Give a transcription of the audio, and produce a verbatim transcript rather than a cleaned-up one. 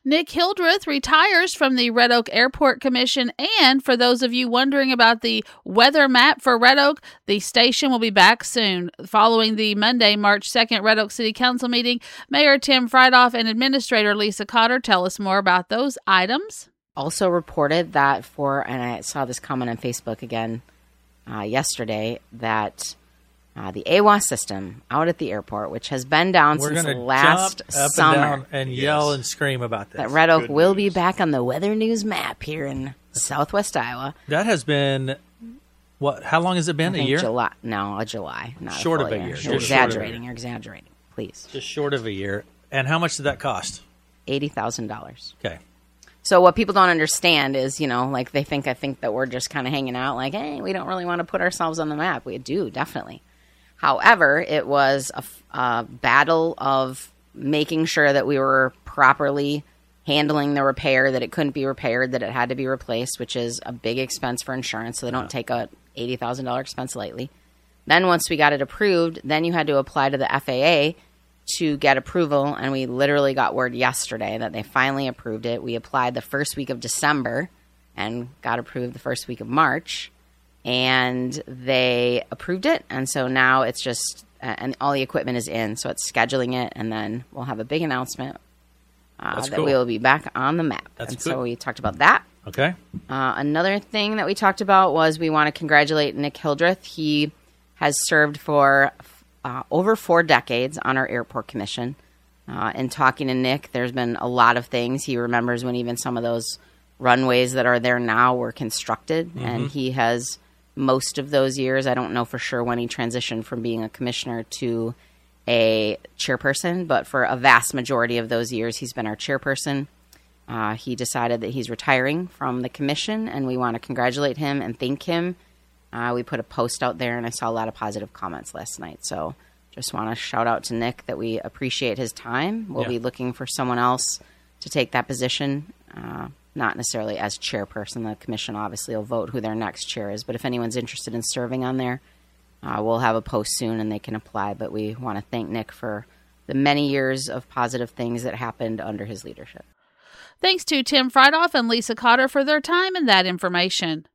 Nick Hildreth retires from the Red Oak Airport Commission, and for those of you wondering about the weather map for Red Oak, the station will be back soon. Following the Monday, March second Red Oak City Council meeting, Mayor Tim Friedhoff and Administrator Lisa Cotter tell us more about those items. Also reported that for, and I saw this comment on Facebook again uh, yesterday, that Uh, the A W A S system out at the airport, which has been down We're since gonna last jump up summer. and down and yell Yes. and scream about this. That Red Oak Good will news. be back on the Weather News map here in southwest Iowa. That has been, what, how long has it been? I A think year? July. No, a July. Not Short a of full a year. You're Short of a exaggerating. year. You're exaggerating. Please. Just short of a year. And how much did that cost? eighty thousand dollars. Okay. So what people don't understand is, you know, like they think, I think that we're just kind of hanging out like, hey, we don't really want to put ourselves on the map. We do, definitely. However, it was a, a battle of making sure that we were properly handling the repair, that it couldn't be repaired, that it had to be replaced, which is a big expense for insurance. So they don't take a eighty thousand dollars expense lightly. Then once we got it approved, then you had to apply to the F A A to get approval. And we literally got word yesterday that they finally approved it. We applied the first week of December and got approved the first week of March. And they approved it, and so now it's just, uh, and all the equipment is in, so it's scheduling it, and then we'll have a big announcement uh, That's that cool. we will be back on the map. That's and good. so we talked about that. Okay. Uh, another thing that we talked about was we want to congratulate Nick Hildreth. He has served for uh, over four decades on our airport commission. Uh, in talking to Nick, there's been a lot of things. He remembers when even some of those runways that are there now were constructed, Mm-hmm. and he has most of those years. I don't know for sure when he transitioned from being a commissioner to a chairperson, but for a vast majority of those years, he's been our chairperson. Uh, he decided that he's retiring from the commission, and we want to congratulate him and thank him. Uh, we put a post out there, and I saw a lot of positive comments last night. So just want to shout out to Nick that we appreciate his time. We'll Yeah. be looking for someone else to take that position. Uh, Not necessarily as chairperson. The commission obviously will vote who their next chair is. But if anyone's interested in serving on there, uh, we'll have a post soon and they can apply. But we want to thank Nick for the many years of positive things that happened under his leadership. Thanks to Tim Friedhoff and Lisa Cotter for their time and that information.